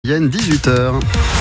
Mayenne, 18h.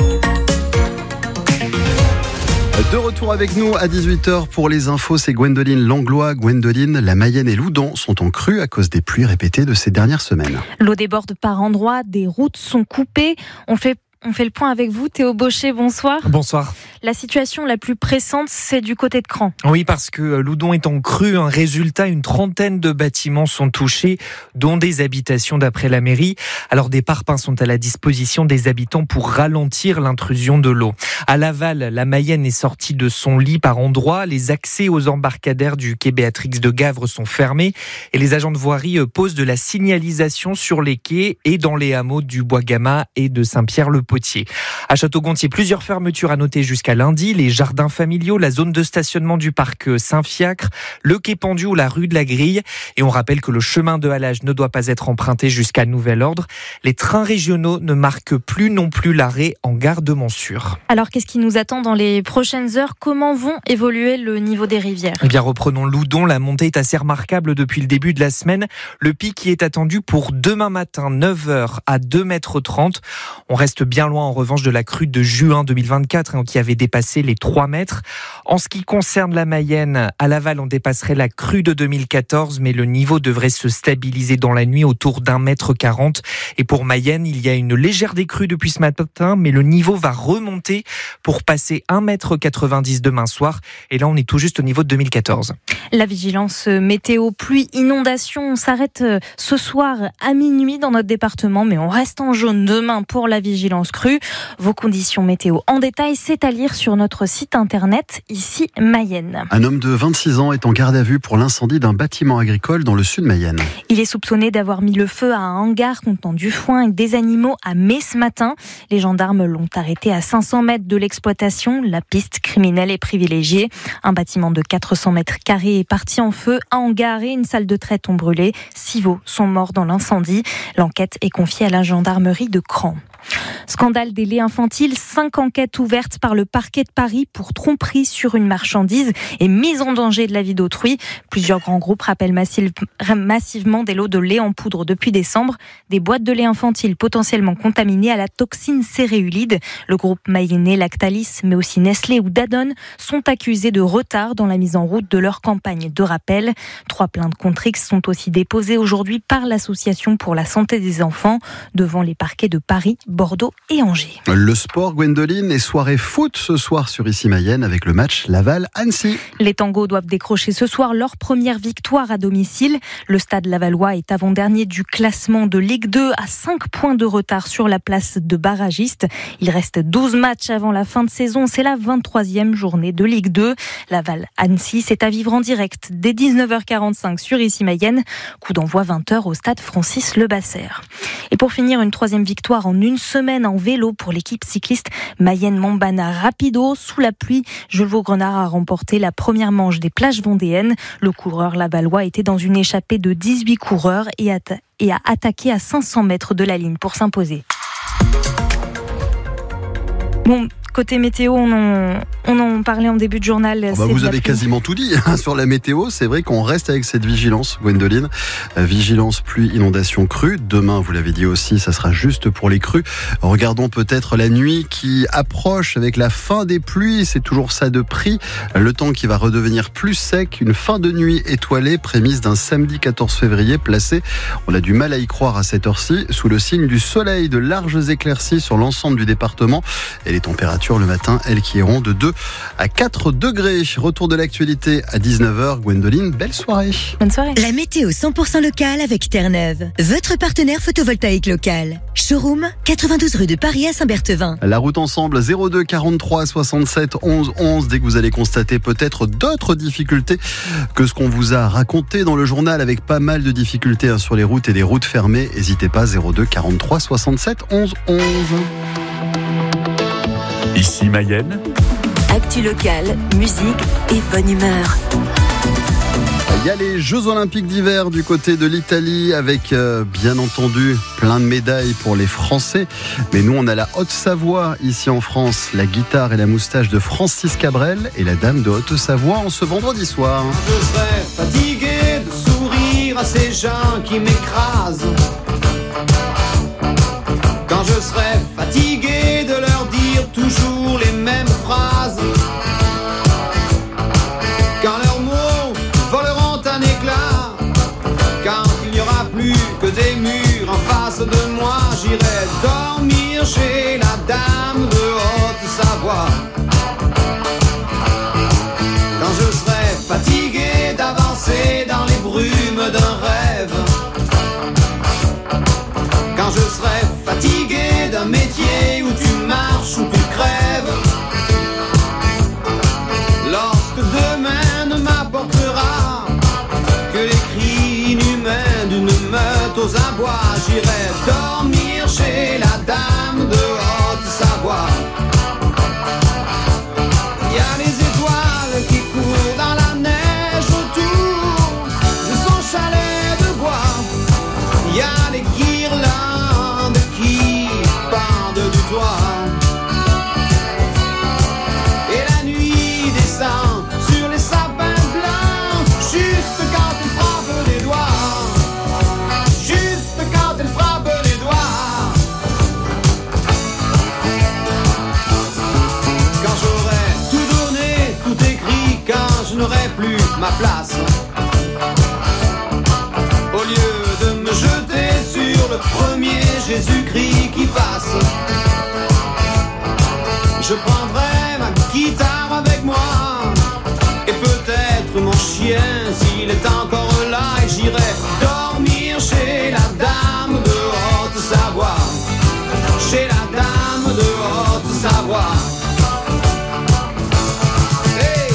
De retour avec nous à 18h pour les infos, c'est Gwendoline Langlois. Gwendoline, la Mayenne et l'Oudon sont en crue à cause des pluies répétées de ces dernières semaines. L'eau déborde par endroits, des routes sont coupées. On fait le point avec vous, Théo Baucher, bonsoir. Bonsoir. La situation la plus pressante, c'est du côté de Cran. Oui, parce que l'Oudon est en crue. Un résultat, une trentaine de bâtiments sont touchés, dont des habitations d'après la mairie. Alors des parpaings sont à la disposition des habitants pour ralentir l'intrusion de l'eau. À Laval, la Mayenne est sortie de son lit par endroits. Les accès aux embarcadères du quai Béatrix de Gavre sont fermés et les agents de voirie posent de la signalisation sur les quais et dans les hameaux du Bois-Gama et de Saint-Pierre-le-Potier. À Château-Gontier, plusieurs fermetures à noter jusqu'à lundi, les jardins familiaux, la zone de stationnement du parc Saint-Fiacre, le quai Pendu ou la rue de la Grille. Et on rappelle que le chemin de halage ne doit pas être emprunté jusqu'à nouvel ordre. Les trains régionaux ne marquent plus non plus l'arrêt en gare de Montsûrs. Alors qu'est-ce qui nous attend dans les prochaines heures ? Comment vont évoluer le niveau des rivières ? Eh bien, reprenons l'Oudon. La montée est assez remarquable depuis le début de la semaine. Le pic qui est attendu pour demain matin, 9h à 2,30 m. On reste bien loin en revanche de la crue de juin 2024 qui avait dépassé les 3 mètres. En ce qui concerne la Mayenne, à Laval, on dépasserait la crue de 2014, mais le niveau devrait se stabiliser dans la nuit autour d'1,40 m. Et pour Mayenne, il y a une légère décrue depuis ce matin, mais le niveau va remonter pour passer 1,90 m demain soir. Et là, on est tout juste au niveau de 2014. La vigilance météo, pluie, inondation, on s'arrête ce soir à minuit dans notre département, mais on reste en jaune demain pour la vigilance crue. Vos conditions météo en détail, c'est à lire sur notre site internet, ici Mayenne. Un homme de 26 ans est en garde à vue pour l'incendie d'un bâtiment agricole dans le sud Mayenne. Il est soupçonné d'avoir mis le feu à un hangar contenant du foin et des animaux à mai ce matin. Les gendarmes l'ont arrêté à 500 mètres de l'exploitation. La piste criminelle est privilégiée. Un bâtiment de 400 mètres carrés est parti en feu. Un hangar et une salle de traite ont brûlé. 6 veaux sont morts dans l'incendie. L'enquête est confiée à la gendarmerie de Cran. Scandale des laits infantiles, 5 enquêtes ouvertes par le parquet de Paris pour tromperie sur une marchandise et mise en danger de la vie d'autrui. Plusieurs grands groupes rappellent massivement des lots de lait en poudre depuis décembre. Des boîtes de lait infantile potentiellement contaminées à la toxine céréulide. Le groupe mayennais Lactalis, mais aussi Nestlé ou Danone sont accusés de retard dans la mise en route de leur campagne de rappel. 3 plaintes contre X sont aussi déposées aujourd'hui par l'Association pour la santé des enfants devant les parquets de Paris, Bordeaux et Angers. Le sport, Gwendoline, et soirée foot ce soir sur ici Mayenne avec le match Laval-Annecy. Les tangos doivent décrocher ce soir leur première victoire à domicile. Le stade lavallois est avant-dernier du classement de Ligue 2 à 5 points de retard sur la place de barragiste. Il reste 12 matchs avant la fin de saison. C'est la 23e journée de Ligue 2. Laval-Annecy, c'est à vivre en direct dès 19h45 sur ici Mayenne. Coup d'envoi 20h au stade Francis Lebasser. Et pour finir, une 3e victoire en une semaine en vélo pour l'équipe cycliste Mayenne-Montbana Rapido. Sous la pluie, Jules Vaugrenard a remporté la première manche des plages vendéennes. Le coureur lavallois était dans une échappée de 18 coureurs et a attaqué à 500 mètres de la ligne pour s'imposer. Bon, côté météo, on en parlait en début de journal. Vous avez quasiment tout dit sur la météo. C'est vrai qu'on reste avec cette vigilance, Gwendoline. Vigilance, pluie, inondation, crue. Demain, vous l'avez dit aussi, ça sera juste pour les crues. Regardons peut-être la nuit qui approche avec la fin des pluies. C'est toujours ça de prix. Le temps qui va redevenir plus sec. Une fin de nuit étoilée, prémisse d'un samedi 14 février placé. On a du mal à y croire à cette heure-ci. Sous le signe du soleil, de larges éclaircies sur l'ensemble du département. Et les températures le matin, elles qui iront de 2 à 4 degrés. Retour de l'actualité à 19h. Gwendoline, belle soirée. Bonne soirée. La météo 100% locale avec Terre-Neuve, votre partenaire photovoltaïque local. Showroom, 92 rue de Paris à Saint-Berthevin. La route ensemble, 02 43 67 11 11. Dès que vous allez constater peut-être d'autres difficultés que ce qu'on vous a raconté dans le journal, avec pas mal de difficultés sur les routes et des routes fermées, n'hésitez pas, 02 43 67 11 11. Ici Mayenne. Actu locale, musique et bonne humeur. Il y a les Jeux Olympiques d'hiver du côté de l'Italie avec bien entendu plein de médailles pour les Français. Mais nous on a la Haute-Savoie ici en France, la guitare et la moustache de Francis Cabrel et la dame de Haute-Savoie en ce vendredi soir. Je serais fatigué de sourire à ces gens qui m'écrasent. Quand Quand je serai fatigué de leur dire toujours les mêmes phrases, quand leurs mots voleront un éclat, quand il n'y aura plus que des murs en face de moi, j'irai dormir chez la dame de Haute-Savoie. Quand je serai fatigué d'avancer dans les brumes d'un rêve, quand je serai fatigué d'un métier où tu marches, où tu crèves, lorsque demain ne m'apportera que les cris inhumains d'une meute aux abois, j'irai dormir chez la dame de Haute-Savoie. Il y a les étoiles qui courent dans la neige autour de son chalet de bois. Il y a les guirlandes qui pendent du toit. Et la nuit descend sur les sapins blancs, juste quand elle frappe les doigts. Juste quand elle frappe les doigts. Quand j'aurai tout donné, tout écrit, quand je n'aurai plus ma place, au lieu de me jeter sur le premier Jésus-Christ qui passe, je prendrai ma guitare avec moi et peut-être mon chien s'il est encore là, et j'irai dormir chez la dame de Haute-Savoie. Chez la dame de Haute-Savoie. Hey!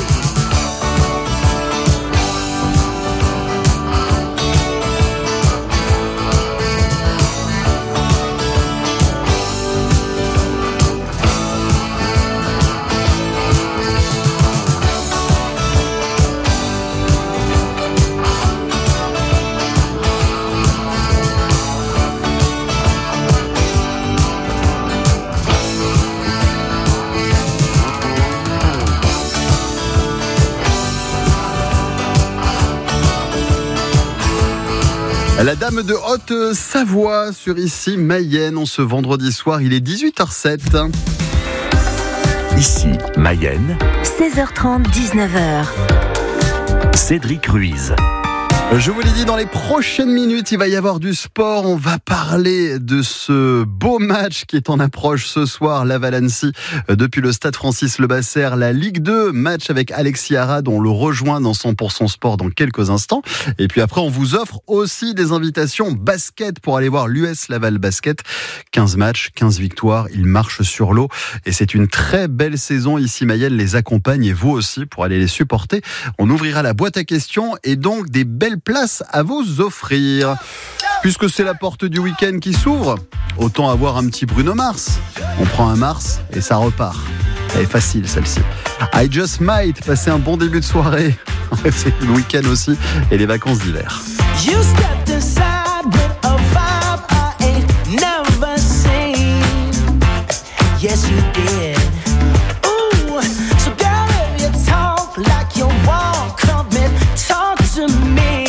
La dame de Haute-Savoie sur ici Mayenne en ce vendredi soir, il est 18h07. Ici Mayenne, 16h30, 19h. Cédric Ruiz. Je vous l'ai dit, dans les prochaines minutes, il va y avoir du sport. On va parler de ce beau match qui est en approche ce soir, Laval-Annecy, depuis le stade Francis-Lebasser, la Ligue 2, match avec Alexis Arad. On le rejoint dans 100% sport dans quelques instants. Et puis après, on vous offre aussi des invitations basket pour aller voir l'US Laval Basket. 15 matchs, 15 victoires, ils marchent sur l'eau. Et c'est une très belle saison. Ici, Mayenne les accompagne et vous aussi pour aller les supporter. On ouvrira la boîte à questions et donc des belles places à vous offrir. Puisque c'est la porte du week-end qui s'ouvre, autant avoir un petit Bruno Mars. On prend un Mars et ça repart. Elle est facile celle-ci. I Just Might, passer un bon début de soirée. C'est le week-end aussi et les vacances d'hiver. You stepped inside with a vibe I ain't never seen. Yes, you did. Ooh, so girl, if you talk like you walk, come and talk to me.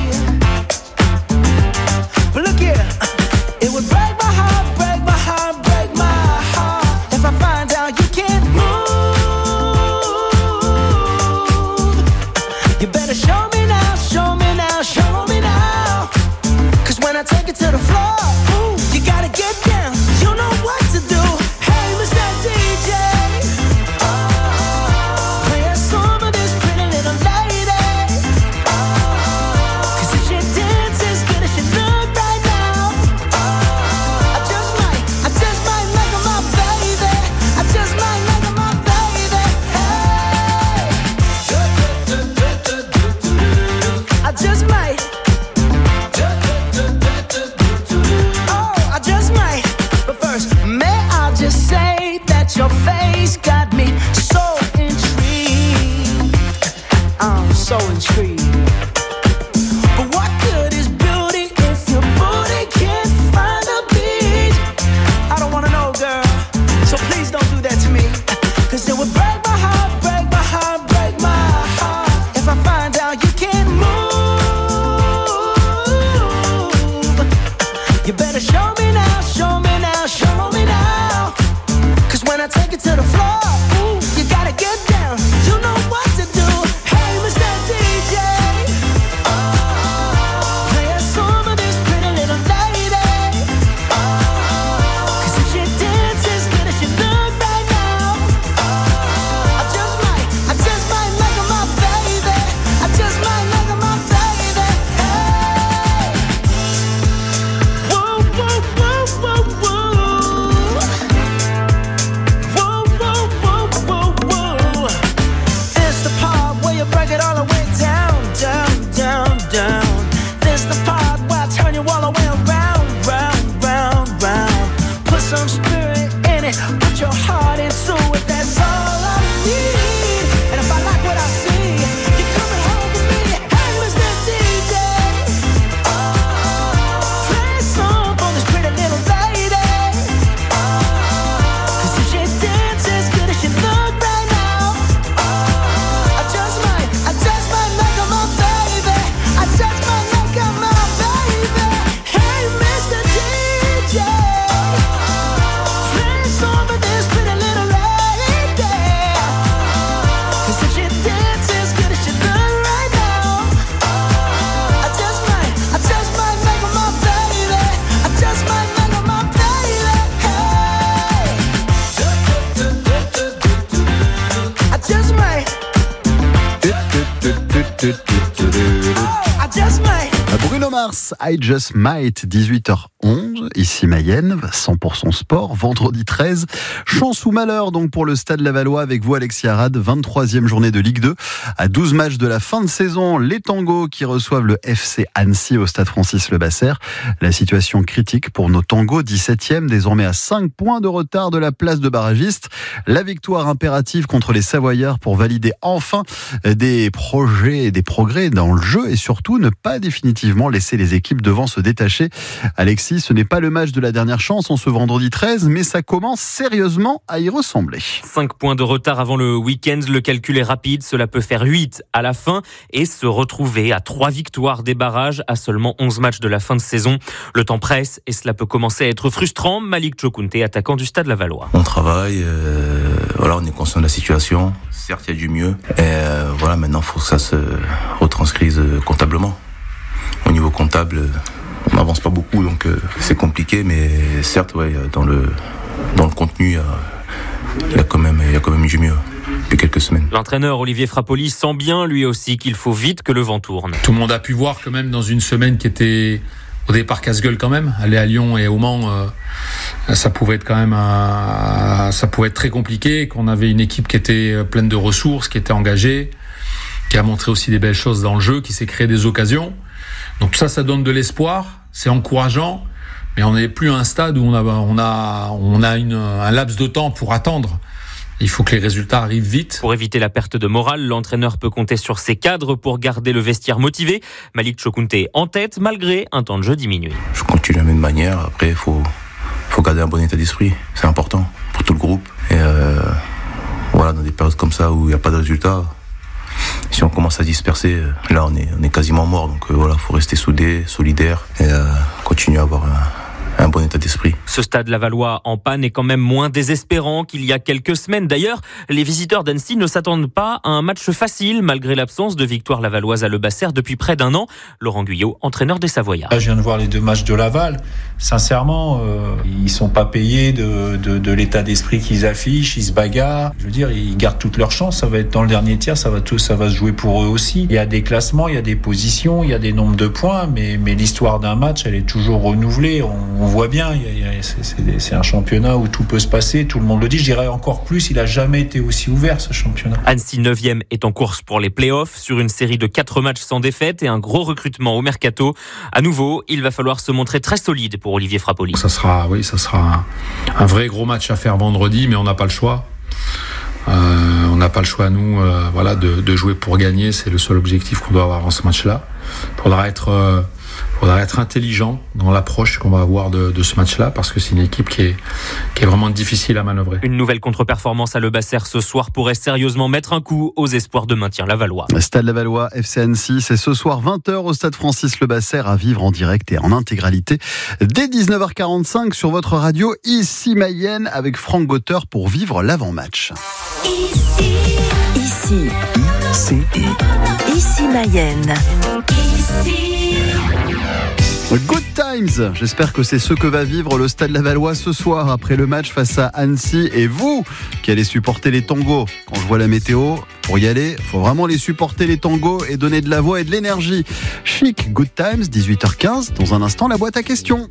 But look here, it would break my heart, break my heart, break my heart if I find out you can't move. You better show me now, show me now, show me now. 'Cause when I take it to the floor, ooh, you gotta get down. You know what to do. Hey, Mr. DJ, play a song of this pretty little lady. 'Cause if she dances as good as she look right now, I just might make her my baby. I just might make her my baby. Hey, I just might. Oh, I just might. But first, may I just say that your face got me so intrigued. I'm so intrigued. But what good is beauty if your booty can't find a beat? I don't wanna know, girl. So please don't do that to me. 'Cause it would break my heart, break my heart, break my heart if I find out you can't move. You better show me now, show me now, show it to the floor. Ooh, you gotta get down. You know what to do. Hey, Mr. DJ, play a song of this pretty little lady. 'Cause if she dances good as she look right now, I just might make her my baby. I just might make her my baby. Hey, whoa, whoa, whoa, whoa, whoa. Whoa, whoa, whoa, whoa, whoa. It's the part where you break it all the way down, down, down, down. This the part where I turn you all the way around, round, round, round. Put some spirit in it, put your heart into it. That's all I need. And if I like what I see, you're coming home with me. Hey, Mr. DJ, play a song for this pretty little lady. 'Cause if she dances good as she look right now, I just might make her my baby. I just might make her my baby. Hey, Mr. DJ, play a song for this pretty little lady. 'Cause if she dances good as she look right now, I just might make her my baby. I just might make her my baby. Hey, I just might. I just might. Bruno Mars, I Just Might, 18h11, ici Mayenne, 100% sport, vendredi 13. Chance ou malheur donc pour le Stade Lavallois avec vous Alexis Arad, 23e journée de Ligue 2. À 12 matchs de la fin de saison, les Tangos qui reçoivent le FC Annecy au Stade Francis Lebasser. La situation critique pour nos Tangos, 17e, désormais à 5 points de retard de la place de barragiste. La victoire impérative contre les Savoyards pour valider enfin des projets et des progrès dans le jeu et surtout ne pas définitivement laisser les équipes devant se détacher. Alexis, ce n'est pas le match de la dernière chance en ce vendredi 13, mais ça commence sérieusement à y ressembler. 5 points de retard avant le week-end, le calcul est rapide, cela peut faire 8 à la fin et se retrouver à 3 victoires des barrages à seulement 11 matchs de la fin de saison. Le temps presse et cela peut commencer à être frustrant. Malik Chokounté, attaquant du Stade Lavallois. On travaille, on est conscient de la situation. Certes, il y a du mieux. Et maintenant, il faut que ça se retranscrise comptablement. Au niveau comptable, on n'avance pas beaucoup, donc c'est compliqué. Mais certes, dans le contenu, il y a quand même du mieux depuis quelques semaines. L'entraîneur Olivier Frappoli sent bien, lui aussi, qu'il faut vite que le vent tourne. Tout le monde a pu voir quand même dans une semaine qui était au départ casse-gueule quand même. Aller à Lyon et au Mans, ça pouvait être quand même ça pouvait être très compliqué. Qu'on avait une équipe qui était pleine de ressources, qui était engagée, qui a montré aussi des belles choses dans le jeu, qui s'est créé des occasions. Donc ça donne de l'espoir, c'est encourageant, mais on n'est plus à un stade où on a un laps de temps pour attendre. Il faut que les résultats arrivent vite. Pour éviter la perte de morale, l'entraîneur peut compter sur ses cadres pour garder le vestiaire motivé. Malik Chokounté en tête malgré un temps de jeu diminué. Je continue de la même manière. Après, il faut garder un bon état d'esprit. C'est important pour tout le groupe. Et dans des périodes comme ça où il n'y a pas de résultats, si on commence à disperser, là on est quasiment mort. Donc faut rester soudé, solidaire et continuer à avoir un bon état d'esprit. Ce Stade Lavallois en panne est quand même moins désespérant qu'il y a quelques semaines. D'ailleurs, les visiteurs d'Annecy ne s'attendent pas à un match facile malgré l'absence de victoire lavalloise à Lebasser depuis près d'un an. Laurent Guyot, entraîneur des Savoyards. Là, je viens de voir les 2 matchs de Laval. Sincèrement, ils sont pas payés de l'état d'esprit qu'ils affichent. Ils se bagarrent. Je veux dire, ils gardent toutes leurs chances. Ça va être dans le dernier tiers. Ça va se jouer pour eux aussi. Il y a des classements, il y a des positions, il y a des nombres de points, mais l'histoire d'un match, elle est toujours renouvelée. On voit bien, c'est un championnat où tout peut se passer, tout le monde le dit. Je dirais encore plus, il n'a jamais été aussi ouvert ce championnat. Annecy 9e est en course pour les playoffs sur une série de 4 matchs sans défaite et un gros recrutement au mercato. À nouveau, il va falloir se montrer très solide pour Olivier Frappoli. Ça sera un vrai gros match à faire vendredi, mais on n'a pas le choix. On n'a pas le choix, nous, de jouer pour gagner. C'est le seul objectif qu'on doit avoir en ce match-là. Il faudra être faudra être intelligent dans l'approche qu'on va avoir de ce match-là, parce que c'est une équipe qui est vraiment difficile à manœuvrer. Une nouvelle contre-performance à Lebassère ce soir pourrait sérieusement mettre un coup aux espoirs de maintien Lavallois. Stade Lavallois, FC Annecy, c'est ce soir 20h au stade Francis Lebassère, à vivre en direct et en intégralité dès 19h45 sur votre radio, ici Mayenne, avec Franck Gauter pour vivre l'avant-match. Ici Mayenne. Good Times, j'espère que c'est ce que va vivre le Stade Lavallois ce soir après le match face à Annecy. Et vous qui allez supporter les tangos, quand je vois la météo, pour y aller, il faut vraiment les supporter les tangos et donner de la voix et de l'énergie. Chic, Good Times, 18h15, dans un instant la boîte à questions.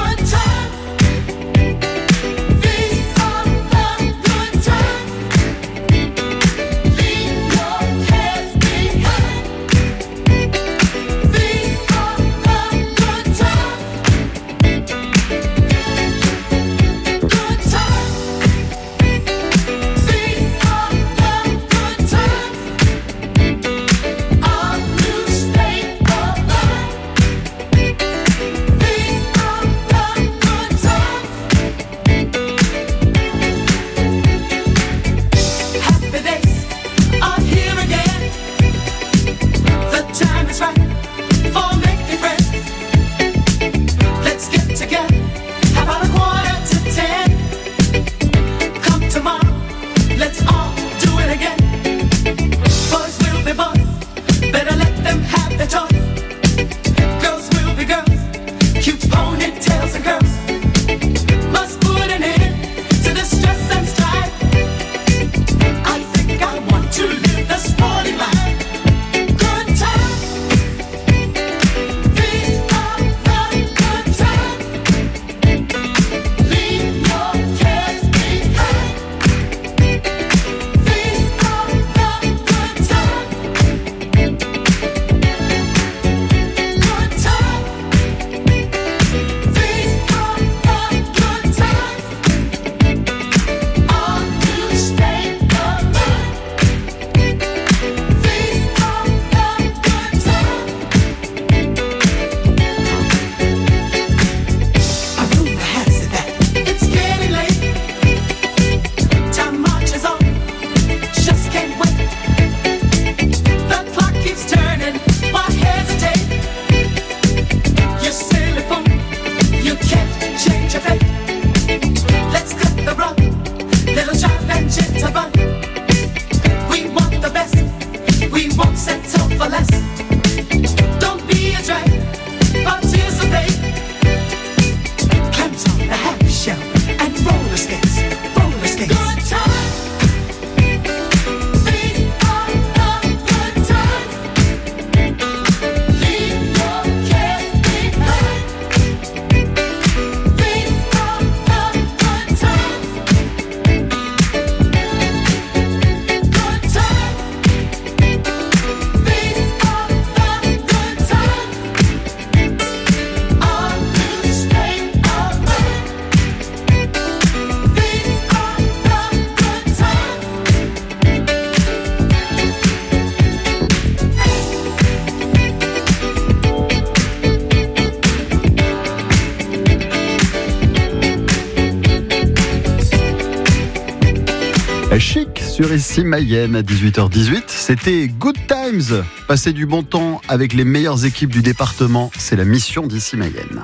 Chic sur ici Mayenne à 18h18. C'était Good Times. Passer du bon temps avec les meilleures équipes du département, c'est la mission d'ici Mayenne.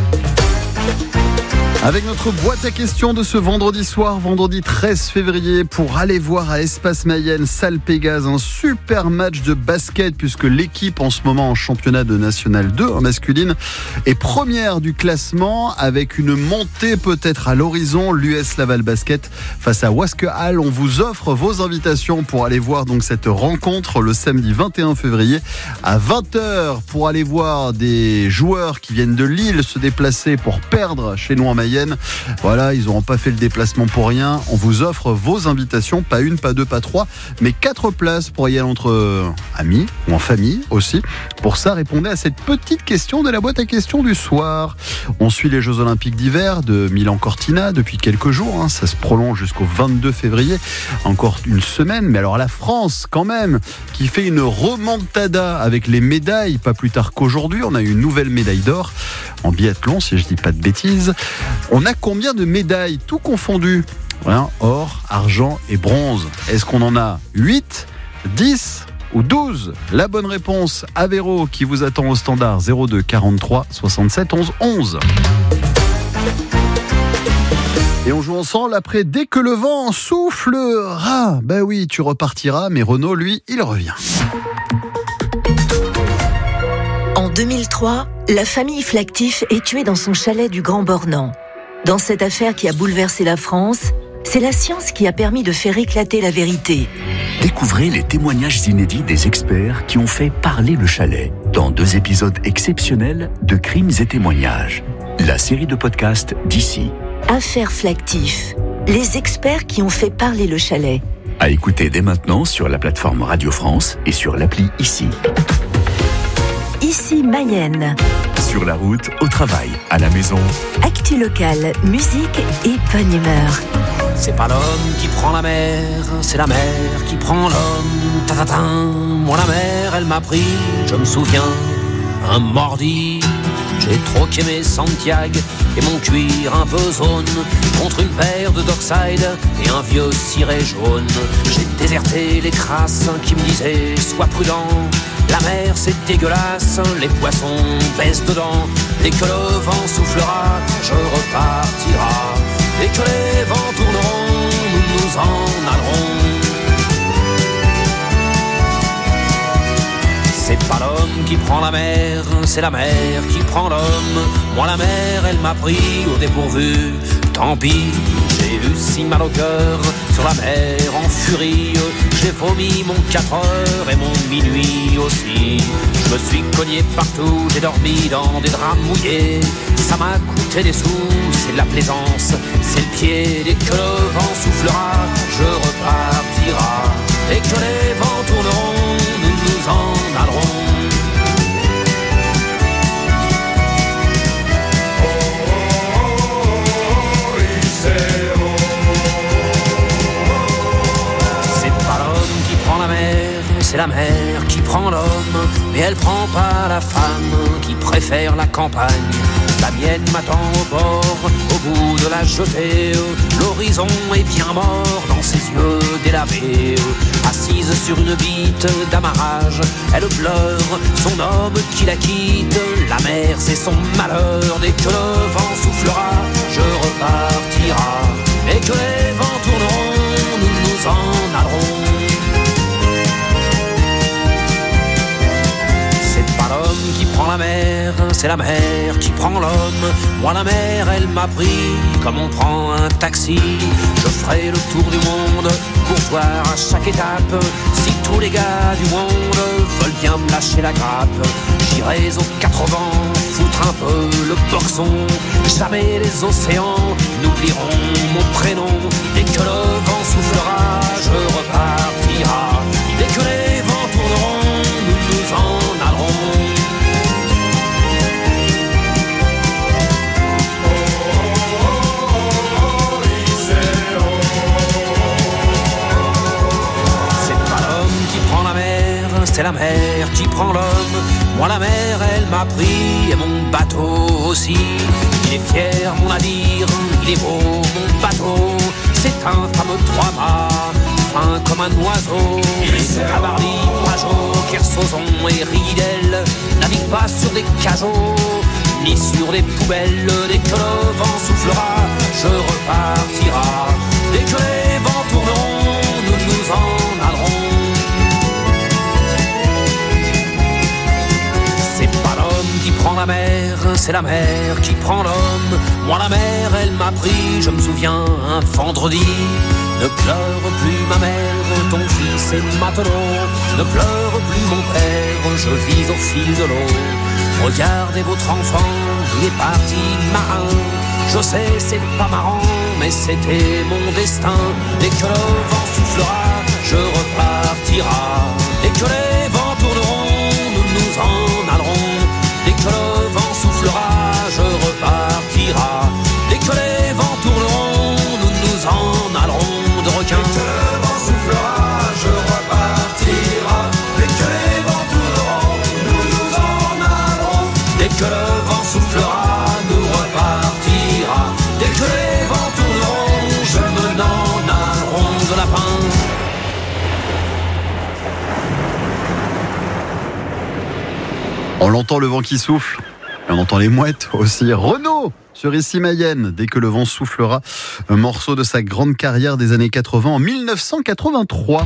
Avec notre boîte à questions de ce vendredi soir, vendredi 13 février, pour aller voir à Espace Mayenne, Salle Pégase, un super match de basket, puisque l'équipe en ce moment en championnat de National 2 en masculine est première du classement, avec une montée peut-être à l'horizon. L'US Laval Basket face à Wasque Hall. On vous offre vos invitations pour aller voir donc cette rencontre le samedi 21 février à 20h, pour aller voir des joueurs qui viennent de Lille se déplacer pour perdre chez nous en Mayenne Mayenne. Voilà, ils n'auront pas fait le déplacement pour rien. On vous offre vos invitations, pas une, pas deux, pas trois, mais 4 places pour y aller entre amis ou en famille aussi. Pour ça, répondez à cette petite question de la boîte à questions du soir. On suit les Jeux Olympiques d'hiver de Milan-Cortina depuis quelques jours. Ça se prolonge jusqu'au 22 février. Encore une semaine. Mais alors la France, quand même, qui fait une remontada avec les médailles. Pas plus tard qu'aujourd'hui, on a eu une nouvelle médaille d'or en biathlon, si je dis pas de bêtises. On a combien de médailles, tout confondu? Or, argent et bronze. Est-ce qu'on en a 8, 10 ou 12? La bonne réponse à Véro qui vous attend au standard 02 43 67 11 11. Et on joue ensemble après Dès que le vent soufflera. Ben oui, tu repartiras, mais Renaud, lui, il revient. En 2003, la famille Flactif est tuée dans son chalet du Grand Bornand. Dans cette affaire qui a bouleversé la France, c'est la science qui a permis de faire éclater la vérité. Découvrez les témoignages inédits des experts qui ont fait parler le chalet dans 2 épisodes exceptionnels de Crimes et témoignages. La série de podcasts d'ici. Affaire Flactif, les experts qui ont fait parler le chalet. À écouter dès maintenant sur la plateforme Radio France et sur l'appli Ici. Ici Mayenne. Sur la route, au travail, à la maison. Actu locale, musique et bonne humeur. C'est pas l'homme qui prend la mer, c'est la mer qui prend l'homme. Ta-ta-ta. Moi la mer, elle m'a pris, je me souviens, un mordi. J'ai troqué mes Santiago et mon cuir un peu zone contre une paire de Dockside et un vieux ciré jaune. J'ai déserté les crasses qui me disaient sois prudent. La mer c'est dégueulasse, les poissons baissent dedans. Dès que le vent soufflera, je repartira. Dès que les vents tourneront, nous nous en allerons. C'est pas l'homme qui prend la mer, c'est la mer qui prend l'homme. Moi la mer, elle m'a pris au dépourvu. Tant pis, j'ai eu si mal au cœur sur la mer en furie. J'ai vomi mon 4 heures et mon minuit aussi. Je me suis cogné partout, j'ai dormi dans des draps mouillés. Ça m'a coûté des sous, c'est de la plaisance, c'est le pied. Dès que le vent soufflera, je repartira. Dès que les vents tourneront, nous nous en allerons. C'est la mer qui prend l'homme, mais elle prend pas la femme qui préfère la campagne. La mienne m'attend au bord, au bout de la jetée. L'horizon est bien mort dans ses yeux délavés. Assise sur une bite d'amarrage, elle pleure son homme qui la quitte. La mer c'est son malheur, dès que le vent soufflera, je repartira. Dès que les vents tourneront, nous nous en allerons. L'homme qui prend la mer, c'est la mer qui prend l'homme. Moi la mer, elle m'a pris comme on prend un taxi. Je ferai le tour du monde pour voir à chaque étape si tous les gars du monde veulent bien me lâcher la grappe. J'irai aux 4 vents, foutre un peu le boxon. Jamais les océans n'oublieront mon prénom. Dès que le vent soufflera, je repartira. Dès que les vents tourneront, nous nous en allerons. C'est la mer qui prend l'homme. Moi la mer elle m'a pris et mon bateau aussi. Il est fier mon navire, il est beau mon bateau. C'est un fameux 3-mâts, fin comme un oiseau. Cabarly, Pajot, Kersozon et Ridel navigue pas sur des cajots ni sur des poubelles. Dès que le vent soufflera, je repartira. Dès que les vents tourneront, nous nous en allerons. Qui prend la mer, c'est la mer qui prend l'homme. Moi la mer, elle m'a pris, je me souviens, un vendredi. Ne pleure plus ma mère, ton fils est matelot. Ne pleure plus mon père, je vis au fil de l'eau. Regardez votre enfant, il est parti marin. Je sais, c'est pas marrant, mais c'était mon destin. Dès que le vent soufflera, je repartira. Dès que les vents tourneront, nous nous en allerons. Dès que le vent soufflera, je repartira. Dès que les vents tourneront, nous nous en allerons de requins. Dès que le vent soufflera, je repartira. Dès que les vents tourneront, nous nous en allerons. Dès que le vent soufflera, nous repartira. Dès que les vents tourneront, je me n'en allerons de lapin. On l'entend le vent qui souffle, et on entend les mouettes aussi. Renaud sur Issy Mayenne, dès que le vent soufflera, un morceau de sa grande carrière des années 80 en 1983.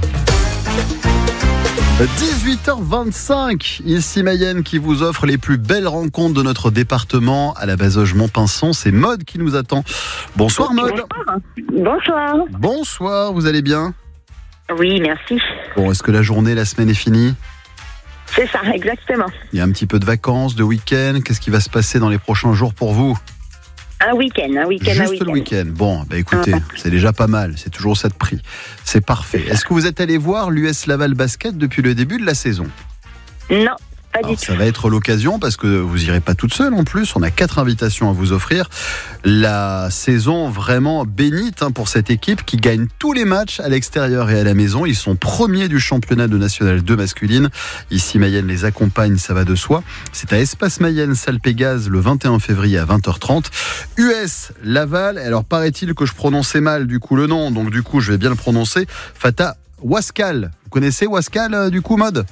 18h25, Issy Mayenne qui vous offre les plus belles rencontres de notre département à la Bazoge Montpinçon. C'est Maude qui nous attend. Bonsoir Maude. Bonsoir. Bonsoir, vous allez bien? Oui, merci. Bon, est-ce que la journée, la semaine est finie? C'est ça, exactement. Il y a un petit peu de vacances, de week-end. Qu'est-ce qui va se passer dans les prochains jours pour vous? Un week-end. Juste le week-end. Bon, écoutez, c'est déjà pas mal. C'est toujours ça de prix. C'est parfait. Est-ce que vous êtes allé voir l'US Laval Basket depuis le début de la saison? Non. Alors, ça va être l'occasion parce que vous irez pas toute seule en plus. On a 4 invitations à vous offrir. La saison vraiment bénite pour cette équipe qui gagne tous les matchs à l'extérieur et à la maison. Ils sont premiers du championnat de National 2 masculine. Issy Mayenne les accompagne, ça va de soi. C'est à Espace Mayenne, salle Pégase, le 21 février à 20h30. US Laval. Alors paraît-il que je prononçais mal du coup le nom, donc du coup je vais bien le prononcer. Fata Wascal. Vous connaissez Wascal du coup, Maude?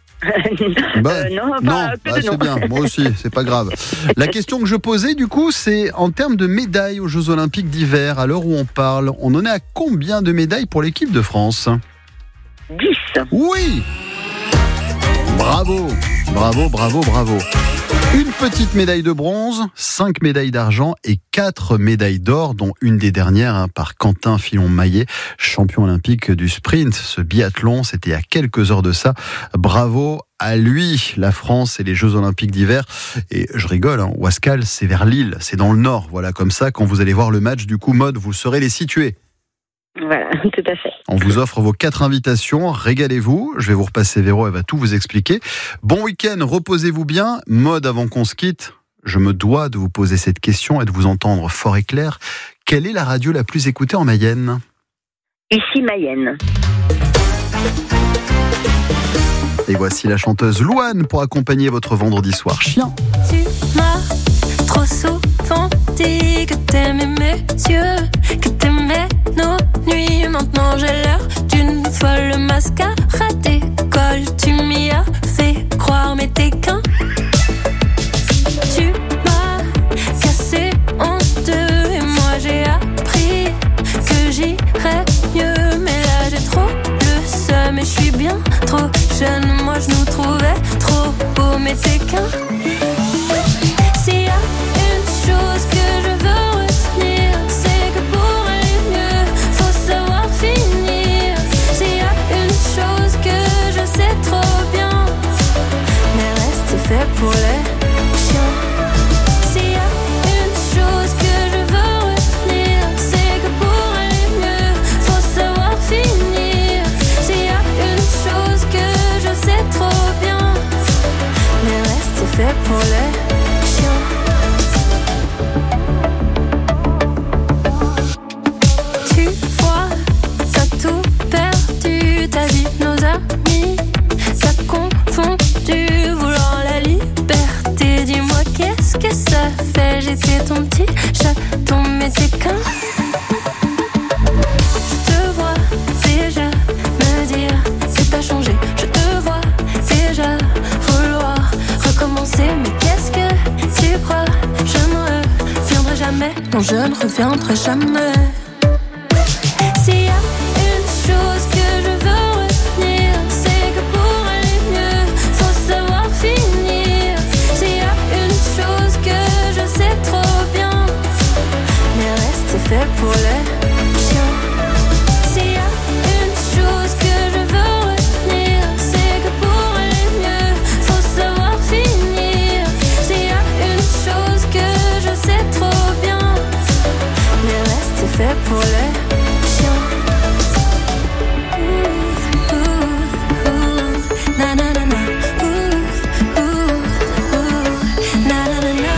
Non, c'est bien, moi aussi, c'est pas grave. La question que je posais du coup, c'est en termes de médailles aux Jeux Olympiques d'hiver, à l'heure où on parle, on en est à combien de médailles pour l'équipe de France? 10. Oui. Bravo. Une petite médaille de bronze, 5 médailles d'argent et 4 médailles d'or, dont une des dernières par Quentin Fillon-Maillet, champion olympique du sprint. Ce biathlon, c'était il y a quelques heures de ça. Bravo à lui, la France et les Jeux Olympiques d'hiver. Et je rigole, Wascal, c'est vers Lille, c'est dans le nord. Voilà, comme ça, quand vous allez voir le match, du coup, Maude, vous saurez les situer. Voilà, tout à fait. On vous offre vos 4 invitations, régalez-vous. Je vais vous repasser Véro, elle va tout vous expliquer. Bon week-end, reposez-vous bien. Maude, avant qu'on se quitte, je me dois de vous poser cette question et de vous entendre fort et clair. Quelle est la radio la plus écoutée en Mayenne? Issy Mayenne. Et voici la chanteuse Louane pour accompagner votre vendredi soir chien. Tu m'as trop souvent dit que t'aimais mes yeux, que t'aimais nos nuits. Maintenant j'ai l'air d'une folle, mascara décolle. Tu m'y as fait croire, mais t'es qu'un. Tu m'as cassé en deux et moi j'ai appris que j'irais mieux. Mais là j'ai trop le seum et je suis bien trop jeune. Moi je nous trouvais trop beaux, mais t'es qu'un. S'il y a une chose que je veux retenir, c'est que pour aller mieux, faut savoir finir. S'il y a une chose que je sais trop bien, mais reste c'est fait pour les chiens. S'il y a une chose que je veux retenir, c'est que pour aller mieux, faut savoir finir. S'il y a une chose que je sais trop bien, mais reste c'est fait pour les chiens. Tu vois, t'as tout perdu, ta vie, nos amis, t'as confondu, vouloir la liberté. Dis-moi qu'est-ce que ça fait, j'étais ton petit chaton, mais t'es qu'un. Je te vois déjà me dire que t'as changé. Je te vois déjà vouloir recommencer. Mais qu'est-ce que tu crois? Je ne reviendrai jamais. Non, je ne reviendrai jamais. S'il y a une chose que je veux retenir, c'est que pour aller mieux, faut savoir finir. S'il y a une chose que je sais trop bien, mais reste c'est fait pour les chiens. S'il y a une chose que je veux retenir, c'est que pour aller mieux, faut savoir finir. S'il y a une chose que je sais trop bien, les chiens. Na na na na. Na na na na.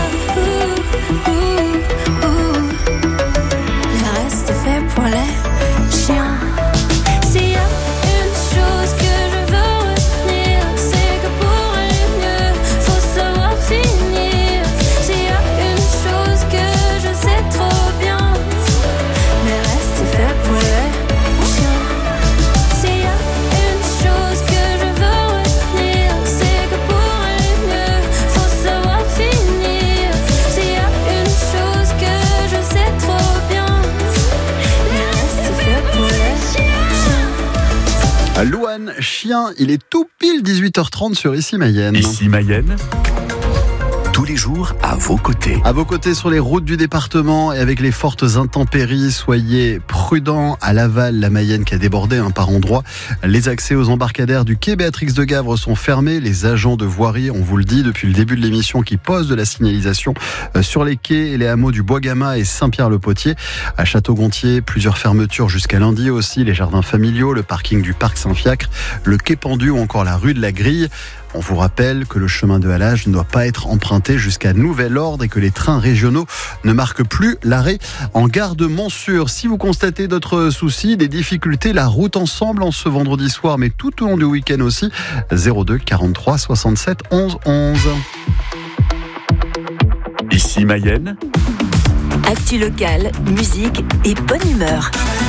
Le reste est fait pour les chiens. S'il y a une chose que je veux retenir, c'est que pour aller mieux, faut savoir finir. S'il y a une chose que je sais trop bien, le reste est fait pour les chiens. S'il y a une chose que je veux retenir, c'est que pour aller mieux, faut savoir finir. S'il y a une chose que je sais trop bien, le reste est fait pour les chiens. Louane, chien, il est tout pile 18h30 sur Ici Mayenne. Ici Mayenne, tous les jours à vos côtés. À vos côtés sur les routes du département et avec les fortes intempéries, soyez prudents. À Laval, la Mayenne qui a débordé par endroits. Les accès aux embarcadères du quai Béatrix de Gavre sont fermés. Les agents de voirie, on vous le dit depuis le début de l'émission, qui posent de la signalisation sur les quais et les hameaux du Bois-Gama et Saint-Pierre-le-Potier. À Château-Gontier, plusieurs fermetures jusqu'à lundi aussi. Les jardins familiaux, le parking du parc Saint-Fiacre, le quai Pendu ou encore la rue de la Grille. On vous rappelle que le chemin de halage ne doit pas être emprunté jusqu'à nouvel ordre et que les trains régionaux ne marquent plus l'arrêt en gare de Montsûrs. Si vous constatez d'autres soucis, des difficultés, la route ensemble en ce vendredi soir, mais tout au long du week-end aussi, 02 43 67 11 11. Ici Mayenne, Actu locale, musique et bonne humeur.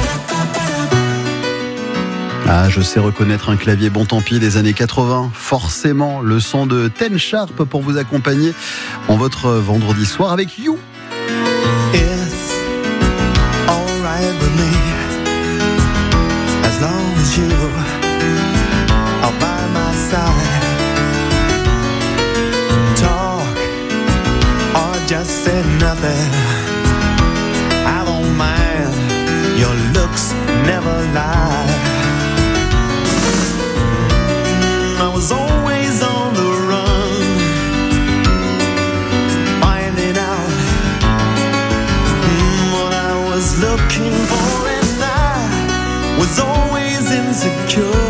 Ah, je sais reconnaître un clavier bon tant pis des années 80. Forcément, le son de Ten Sharp pour vous accompagner en votre vendredi soir avec You. It's alright with me, as long as you are by my side. Talk or just say nothing, I don't mind, your looks never lie. I was always on the run, finding out what I was looking for, and I was always insecure.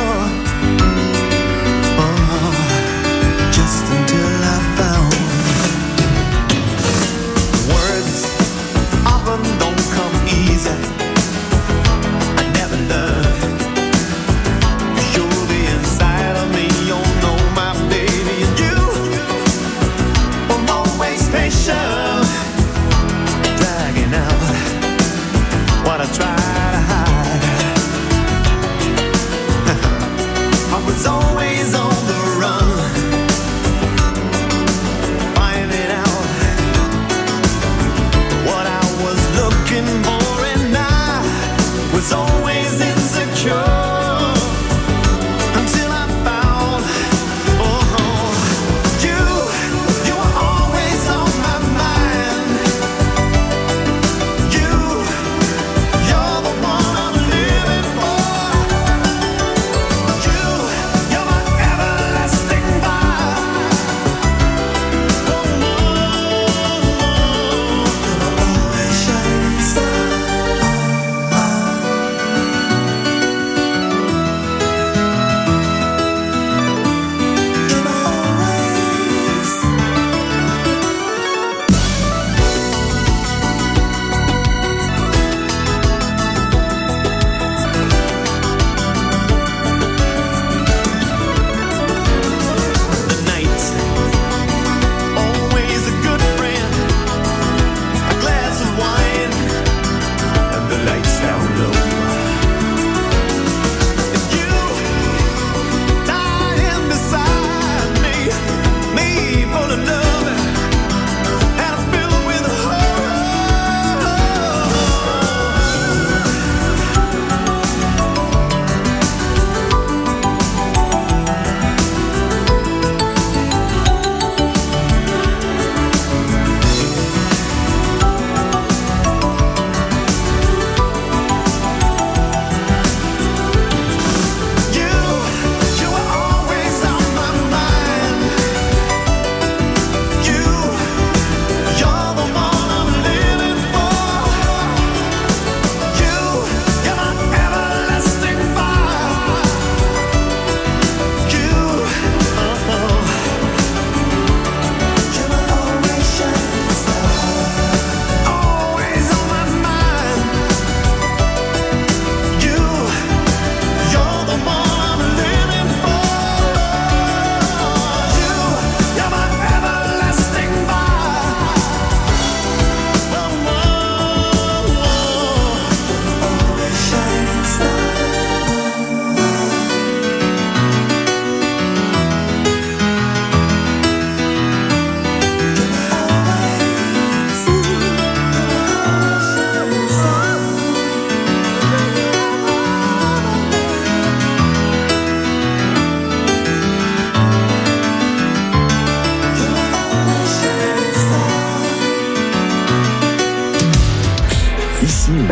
Oh, just until I found words often don't come easy. I never learned. Dragging out what I try to hide.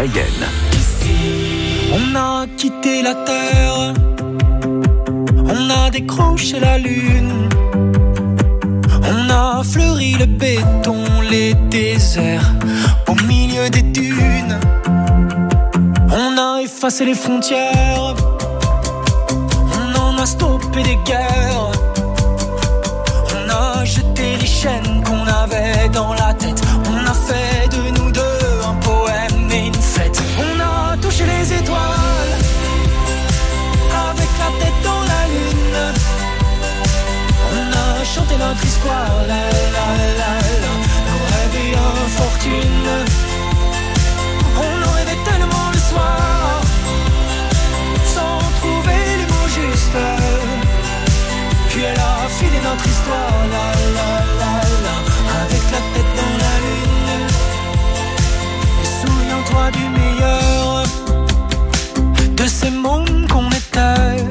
Mayenne. On a quitté la terre, on a décroché la lune, on a fleuri le béton, les déserts, au milieu des dunes. On a effacé les frontières, on en a stoppé des guerres. On a jeté les chaînes qu'on avait dans la tête. On a fait de nous deux un poème et une fête. On a touché les étoiles avec la tête dans la lune. On a chanté notre histoire, la la la la. Nos rêves et infortunes. On en rêvait tellement le soir, sans trouver les mots justes. Puis elle a filé notre histoire, la la la la, avec la tête dans la lune. Et souviens-toi du meilleur de ces mondes qu'on était,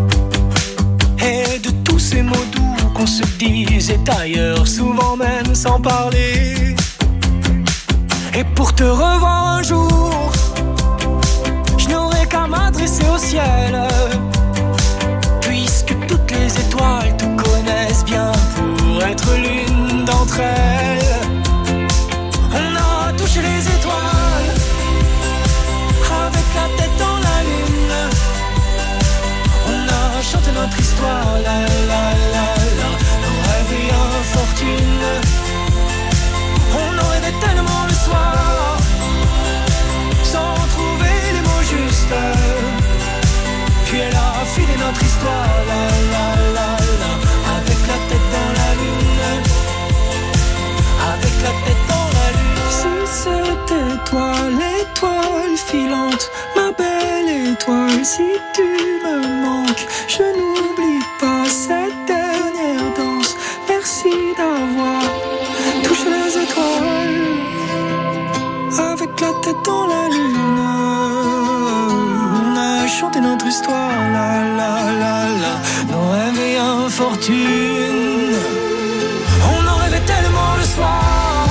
et de tous ces mots doux qu'on se disait ailleurs, souvent même sans parler. Et pour te revoir un jour, je n'aurai qu'à m'adresser au ciel, puisque toutes les étoiles te connaissent bien pour être l'une d'entre elles. On a touché les étoiles avec la tête dans la lune. On a chanté notre histoire, la la la la. Nos rêves et infortunes. On en rêvait tellement le soir, sans trouver les mots justes. Puis elle a filé notre histoire, la la la la, avec la tête dans la lune, avec la tête dans la lune. Si c'était toi, l'étoile filante, ma belle étoile, si tu me manques, je n'oublie pas cette dernière danse. Merci d'avoir touché les étoiles, avec la tête dans la lune. On a chanté notre histoire, la la la la, nos rêves et infortunes. On en rêvait tellement le soir,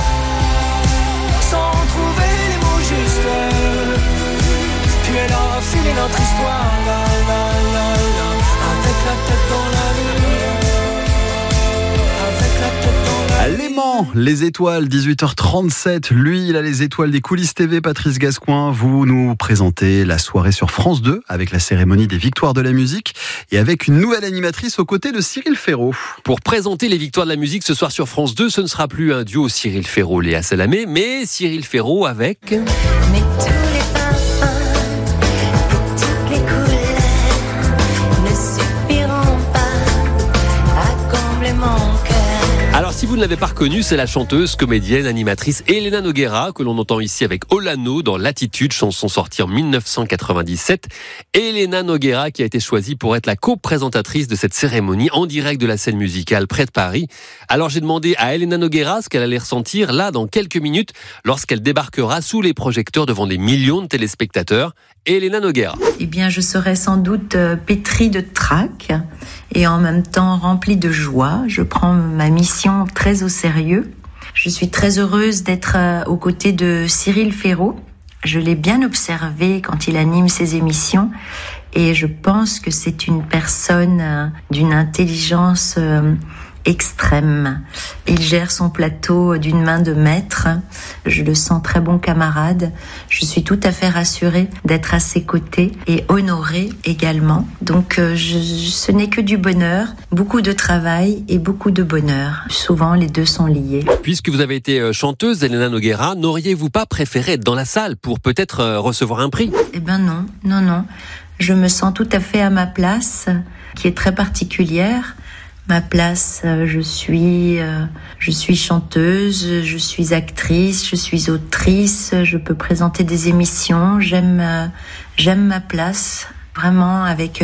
sans trouver les mots justes. Puis elle a filé notre histoire, la la la la, avec la tête dans la lune, avec la tête dans la lune. Léman, les étoiles, 18h37. Lui, il a les étoiles des coulisses TV. Patrice Gascoin, vous nous présentez la soirée sur France 2 avec la cérémonie des victoires de la musique et avec une nouvelle animatrice aux côtés de Cyril Ferraud. Pour présenter les victoires de la musique ce soir sur France 2, ce ne sera plus un duo Cyril Ferraud-Léa Salamé, mais Cyril Ferraud avec... Mais tous les parfums et toutes les couleurs ne suffiront pas à combler mon cœur. Alors si vous ne l'avez pas reconnue, c'est la chanteuse, comédienne, animatrice Elena Noguera que l'on entend ici avec Olano dans Latitude, chanson sortie en 1997. Elena Noguera qui a été choisie pour être la co-présentatrice de cette cérémonie en direct de la scène musicale près de Paris. Alors j'ai demandé à Elena Noguera ce qu'elle allait ressentir là dans quelques minutes lorsqu'elle débarquera sous les projecteurs devant des millions de téléspectateurs. Elena Noguera. Eh bien, je serai sans doute pétrie de trac et en même temps remplie de joie. Je prends ma mission très au sérieux. Je suis très heureuse d'être aux côtés de Cyril Ferraud. Je l'ai bien observé quand il anime ses émissions et je pense que c'est une personne d'une intelligence extrême. Il gère son plateau d'une main de maître. Je le sens très bon camarade. Je suis tout à fait rassurée d'être à ses côtés et honorée également. Donc ce n'est que du bonheur, beaucoup de travail et beaucoup de bonheur. Souvent les deux sont liés. Puisque vous avez été chanteuse, Elena Noguera, n'auriez-vous pas préféré être dans la salle pour peut-être recevoir un prix ? Eh ben non. Je me sens tout à fait à ma place, qui est très particulière. Ma place, je suis chanteuse, je suis actrice, je suis autrice, je peux présenter des émissions. J'aime ma place, vraiment avec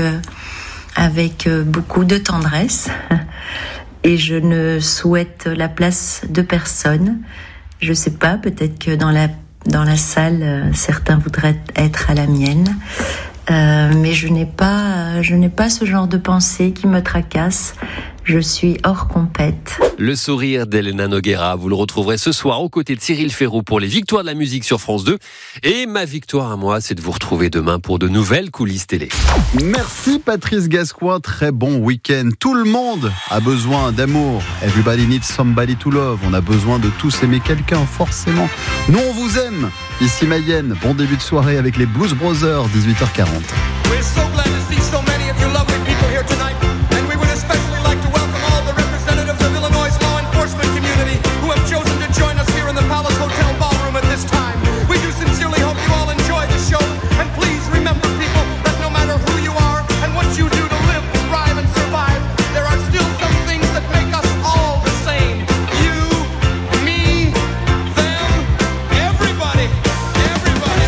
beaucoup de tendresse. Et je ne souhaite la place de personne. Je sais pas, peut-être que dans la salle, certains voudraient être à la mienne. Mais je n'ai pas ce genre de pensée qui me tracasse. Je suis hors compète. Le sourire d'Elena Nogueira, vous le retrouverez ce soir aux côtés de Cyril Ferraud pour les victoires de la musique sur France 2. Et ma victoire à moi, c'est de vous retrouver demain pour de nouvelles coulisses télé. Merci Patrice Gascoigne, très bon week-end. Tout le monde a besoin d'amour. Everybody needs somebody to love. On a besoin de tous aimer quelqu'un, forcément. Nous, on vous aime. Ici Mayenne, bon début de soirée avec les Blues Brothers, 18h40. We're so glad to see so many of you lovely people here tonight. And we would especially like to welcome all the representatives of Illinois' law enforcement community who have chosen to join us here in the Palace Hotel ballroom at this time. We do sincerely hope you all enjoy the show. And please remember, people, that no matter who you are and what you do to live, thrive, and survive, there are still some things that make us all the same. You, me, them, everybody. Everybody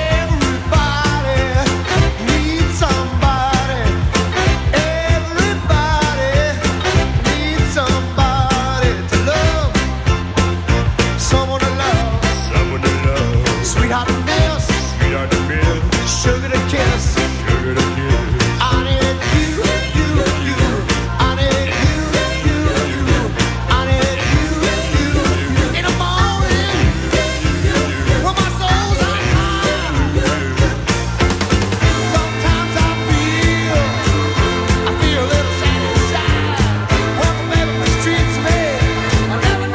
needs somebody. Everybody needs somebody to love. Someone to love. Someone to love. Sweetheart to miss. Sweetheart to miss. Sugar to kiss. Sugar to kiss. I need you, you. I need you. I need you. In the morning, when my soul's on fire. Sometimes I feel a little sad inside. When my baby mistreats me, I never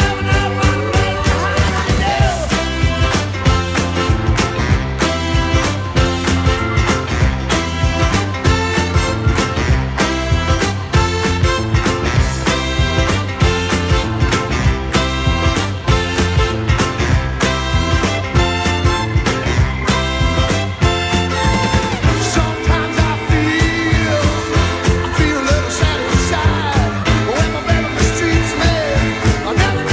Sometimes I feel a little sad inside. When my baby mistreats me, I never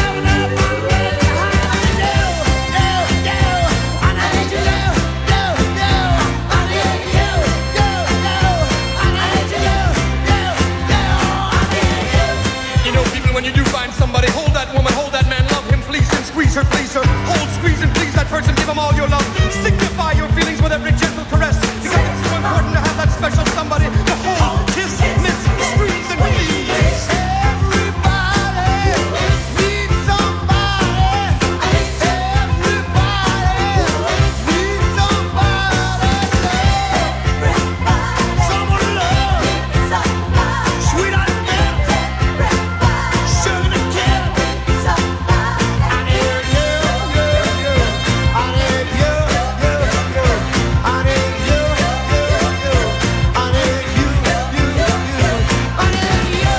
You know, people, when you do find somebody, hold that woman, hold that man, love him, please, and squeeze her, please her. Hold, squeeze, and please that person, give him all your love. Signify your feelings with every gentle caress, because it's so important to have that special somebody to hold, kiss, miss, squeeze, and please. Everybody needs somebody. Everybody needs somebody. Someone to love. Sweetheart to miss. Sugar to kiss. I need you. I need you. I need you. I need you. I need you.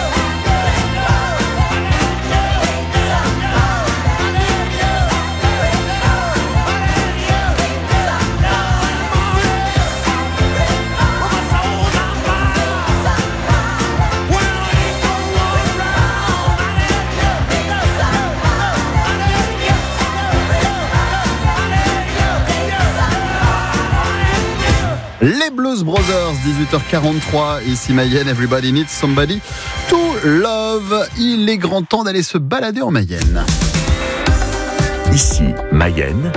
Les Blues Brothers, 18h43, ici Mayenne, Everybody Needs Somebody to Love. Il est grand temps d'aller se balader en Mayenne. Ici Mayenne,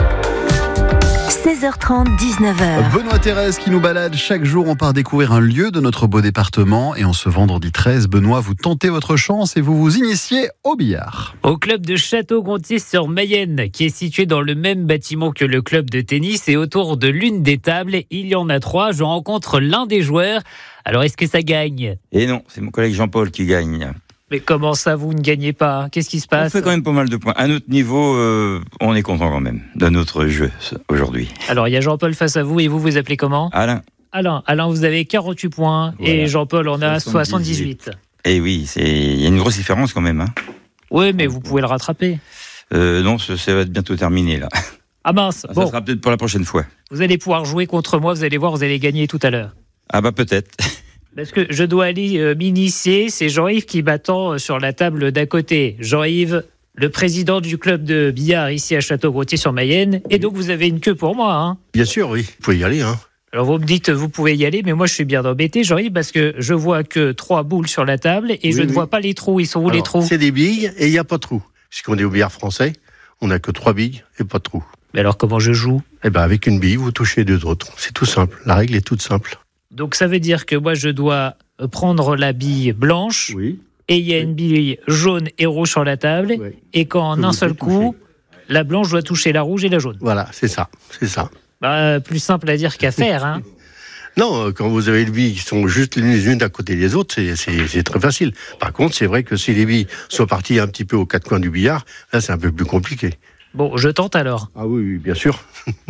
16h30, 19h. Benoît Thérèse qui nous balade chaque jour. On part découvrir un lieu de notre beau département. Et en ce vendredi 13, Benoît, vous tentez votre chance et vous vous initiez au billard. Au club de Château-Gontier sur Mayenne, qui est situé dans le même bâtiment que le club de tennis. Et autour de l'une des tables, il y en a 3. Je rencontre l'un des joueurs. Alors, est-ce que ça gagne ? Et non, c'est mon collègue Jean-Paul qui gagne. Mais comment ça, vous ne gagnez pas ? Qu'est-ce qui se passe ? On fait quand même pas mal de points. À notre niveau, on est content quand même de notre jeu aujourd'hui. Alors, il y a Jean-Paul face à vous et vous vous appelez comment ? Alain. Alain, vous avez 48 points Voilà. et Jean-Paul en a 78. Et oui, il y a une grosse différence quand même. Hein. Oui, mais vous pouvez le rattraper. Non, ça va être bientôt terminé là. Ah mince, Ça sera peut-être pour la prochaine fois. Vous allez pouvoir jouer contre moi, vous allez voir, vous allez gagner tout à l'heure. Ah bah peut-être. Parce que je dois aller m'initier, c'est Jean-Yves qui m'attend sur la table d'à côté. Jean-Yves, le président du club de billard ici à Château-Gontier sur Mayenne. Et donc vous avez une queue pour moi, hein ? Bien sûr, oui. Vous pouvez y aller, hein. Alors vous me dites, vous pouvez y aller, mais moi je suis bien embêté, Jean-Yves, parce que je vois que 3 boules sur la table et je ne vois pas les trous. Ils sont où les trous ? C'est des billes et il n'y a pas de trous. Puisqu'on est au billard français, on n'a que 3 billes et pas de trous. Mais alors comment je joue ? Eh ben avec une bille, vous touchez 2 autres. C'est tout simple. La règle est toute simple. Donc ça veut dire que moi je dois prendre la bille blanche et il y a une bille jaune et rouge sur la table, et quand en un seul coup, la blanche doit toucher la rouge et la jaune. Voilà, c'est ça. Plus simple à dire qu'à faire, hein. Non, quand vous avez les billes qui sont juste les unes à côté des autres, c'est très facile. Par contre, c'est vrai que si les billes sont parties un petit peu aux quatre coins du billard, là, c'est un peu plus compliqué. Bon, je tente alors. Ah oui, bien sûr.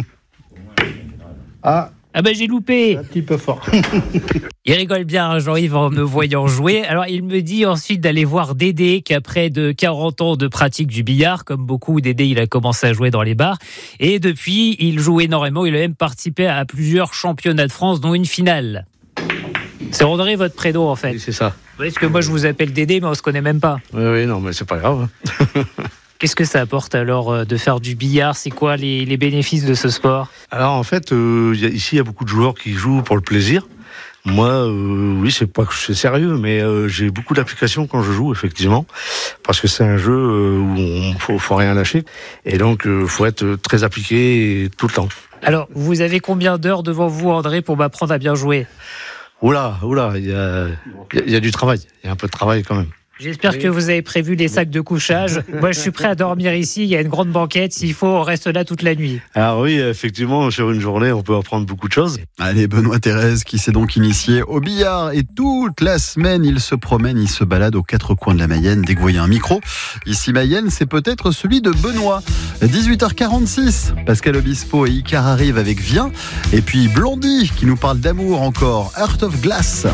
J'ai loupé. Un petit peu fort. Il rigole bien, Jean-Yves, en me voyant jouer. Alors, il me dit ensuite d'aller voir Dédé, qui a près de 40 ans de pratique du billard. Comme beaucoup, Dédé, il a commencé à jouer dans les bars. Et depuis, il joue énormément. Il a même participé à plusieurs championnats de France, dont une finale. C'est André, votre prénom, en fait. Oui, c'est ça. Parce que moi, je vous appelle Dédé, mais on se connaît même pas. Oui, non, mais c'est pas grave. Qu'est-ce que ça apporte alors de faire du billard ? C'est quoi les bénéfices de ce sport ? Alors en fait, ici il y a beaucoup de joueurs qui jouent pour le plaisir. Moi, oui, c'est pas que je suis sérieux, mais j'ai beaucoup d'applications quand je joue, effectivement, parce que c'est un jeu où faut rien lâcher, et donc faut être très appliqué tout le temps. Alors, vous avez combien d'heures devant vous, André, pour m'apprendre à bien jouer ? Oula, il y a du travail, il y a un peu de travail quand même. J'espère que vous avez prévu les sacs de couchage. Moi, je suis prêt à dormir ici. Il y a une grande banquette. S'il faut, on reste là toute la nuit. Alors oui, effectivement, sur une journée, on peut apprendre beaucoup de choses. Allez, Benoît Thérèse qui s'est donc initié au billard. Et toute la semaine, il se promène, il se balade aux quatre coins de la Mayenne. Dès que vous voyez un micro, ici Mayenne, c'est peut-être celui de Benoît. 18h46, Pascal Obispo et Icar arrivent avec Viens. Et puis Blondie qui nous parle d'amour encore. Heart of Glass.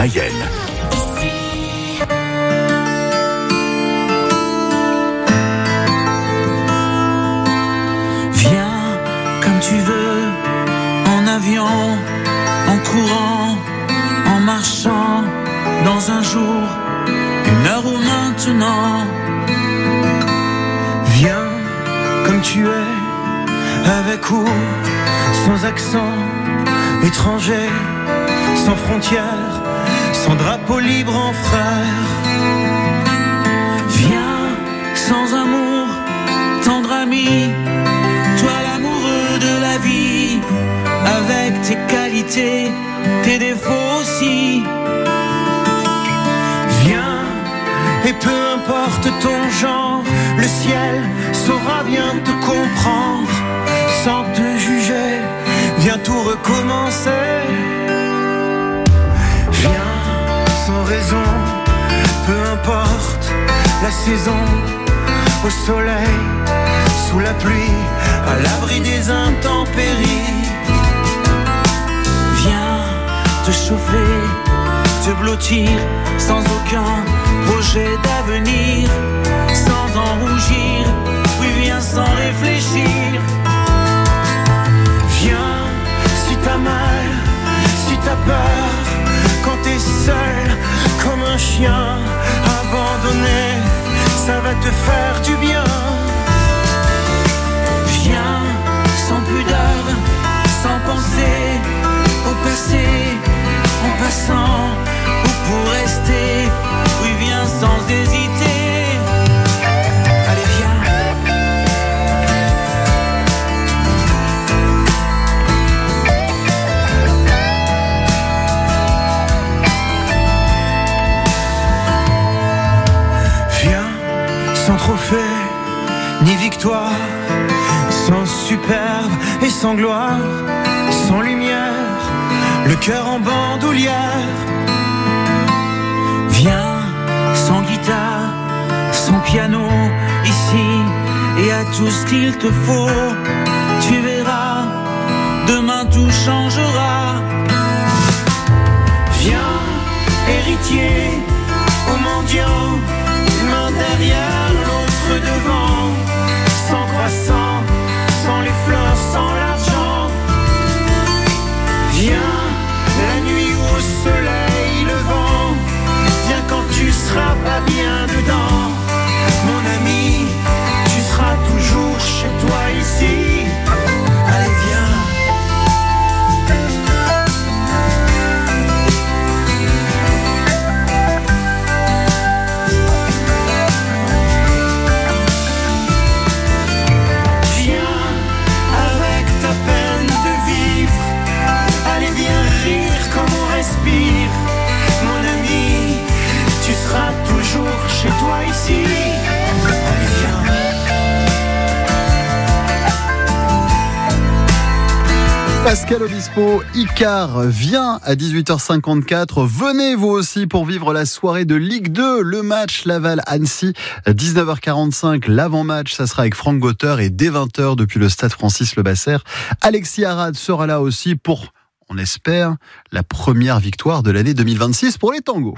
Mayenne. Viens comme tu veux, en avion, en courant, en marchant, dans un jour, une heure ou maintenant. Viens comme tu es, avec ou sans accent, étranger, sans frontières, sans drapeau libre en frère. Viens sans amour, tendre ami, toi l'amoureux de la vie, avec tes qualités, tes défauts aussi. Viens, et peu importe ton genre, le ciel saura bien te comprendre, sans te juger, viens tout recommencer. Viens sans raison, peu importe la saison, au soleil, sous la pluie, à l'abri des intempéries. Viens te chauffer, te blottir, sans aucun projet d'avenir, sans en rougir, oui viens sans réfléchir. Viens si t'as mal, si t'as peur, quand t'es seul comme un chien abandonné, ça va te faire du bien. Viens sans pudeur, sans penser au passé, en passant ou pour rester, oui viens sans hésiter. Allez viens. Viens sans trophée ni victoire, sans superbe et sans gloire, sans lumière, le cœur en bandoulière. Viens sans guitare, sans piano, ici, et à tout ce qu'il te faut. Tu verras, demain tout changera. Viens, héritier, au mendiant, une main derrière, l'autre devant, sans croissant, sans les fleurs, sans l'argent. Viens, la nuit au soleil levant, viens quand tu seras pas bien dedans. Mon ami, tu seras toujours chez toi ici. Allez viens. Viens avec ta peine de vivre. Allez viens rire comme on respire. Mon ami, tu seras toujours chez toi ici. Allez viens. Pascal Obispo, Icar vient à 18h54. Venez vous aussi pour vivre la soirée de Ligue 2, le match Laval-Annecy, 19h45. L'avant-match, ça sera avec Franck Gauter, et dès 20h depuis le stade Francis-Lebasser. Alexis Arad sera là aussi pour, on espère, la première victoire de l'année 2026 pour les tangos.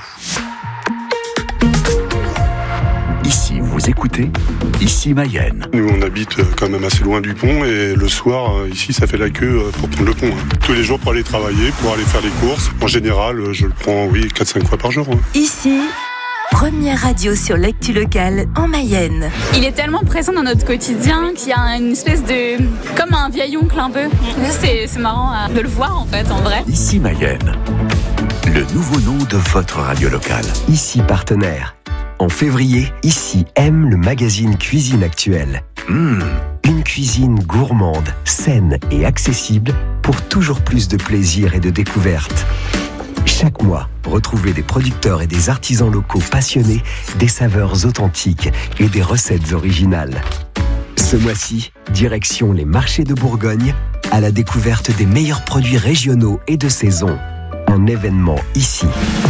Ici, vous écoutez Ici Mayenne. Nous, on habite quand même assez loin du pont et le soir, ici, ça fait la queue pour prendre le pont. Tous les jours pour aller travailler, pour aller faire les courses. En général, je le prends, 4-5 fois par jour. Ici, première radio sur l'actu locale en Mayenne. Il est tellement présent dans notre quotidien qu'il y a une espèce de... comme un vieil oncle un peu. C'est marrant de le voir en fait, en vrai. Ici Mayenne, le nouveau nom de votre radio locale. Ici partenaire. En février, Ici aime le magazine Cuisine Actuelle. Une cuisine gourmande, saine et accessible pour toujours plus de plaisir et de découverte. Chaque mois, retrouvez des producteurs et des artisans locaux passionnés, des saveurs authentiques et des recettes originales. Ce mois-ci, direction les marchés de Bourgogne, à la découverte des meilleurs produits régionaux et de saison. Un événement ici.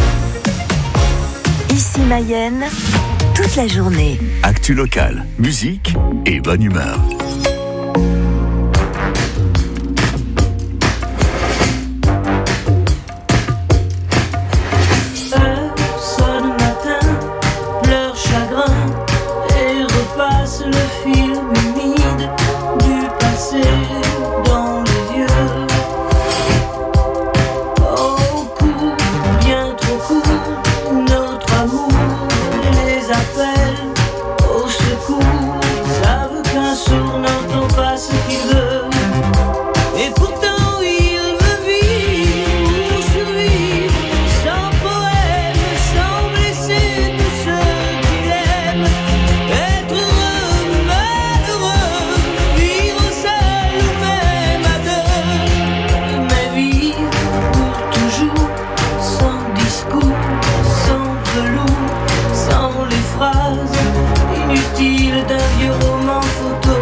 Ici Mayenne, toute la journée. Actu locale, musique et bonne humeur. phrases inutiles d'un vieux roman photo.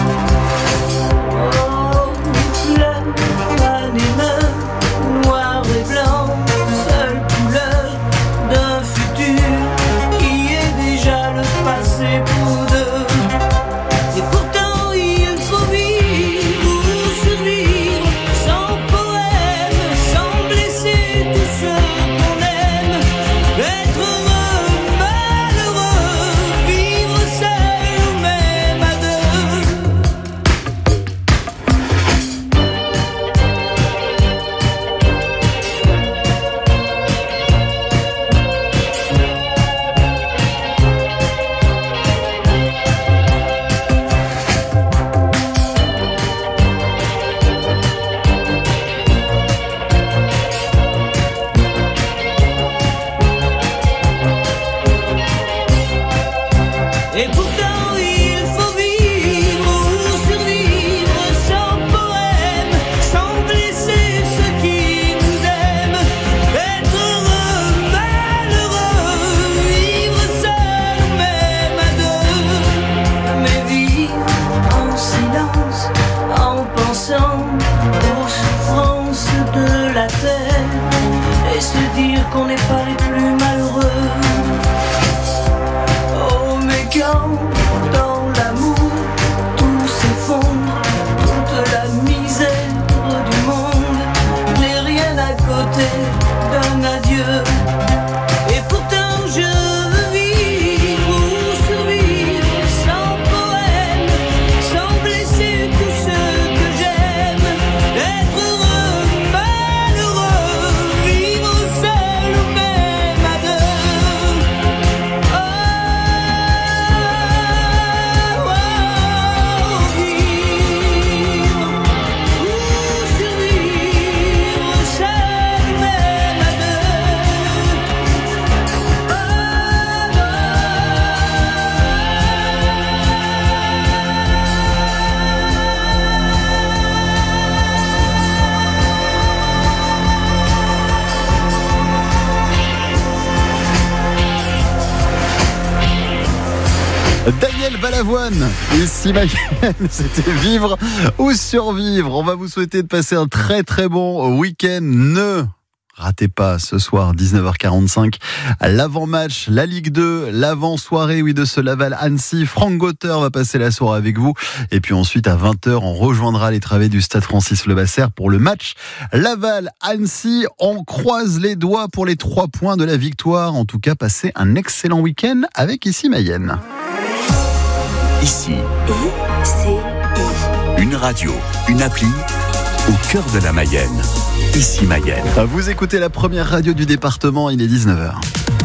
Oh, fleurs, fan et main, noir et blanc, seule couleur d'un futur qui est déjà le passé pour deux. Et pourtant il faut vivre ou survivre sans poème, sans blesser tous ceux qu'on aime. Être heureux, malheureux, vivre seul ou même à deux. Et pourtant il faut vivre ou survivre sans poème, sans blesser ceux qui nous aiment. Être heureux, malheureux, vivre seul ou même à deux. Mais vivre en silence, en pensant aux souffrances de la terre, et se dire qu'on n'est pas les plus malheureux. Oh, mais quand dans l'amour tout s'effondre, toute la misère du monde n'est rien à côté d'un adieu. Et pourtant je veux vivre ou survivre sans poème, sans blesser tous ceux que j'aime. Être heureux, malheureux, vivre seul ou même à deux. Daniel Balavoine, ici Mayenne, c'était vivre ou survivre. On va vous souhaiter de passer un très très bon week-end. Ne ratez pas ce soir 19h45 l'avant-match, la Ligue 2, l'avant-soirée de ce Laval-Annecy. Franck Gauteur va passer la soirée avec vous. Et puis ensuite à 20h, on rejoindra les travées du Stade Francis Levasseur pour le match Laval-Annecy. On croise les doigts pour les 3 points de la victoire. En tout cas, passez un excellent week-end avec ici Mayenne. Ici, une radio, une appli au cœur de la Mayenne. Ici Mayenne. Vous écoutez la première radio du département, il est 19h.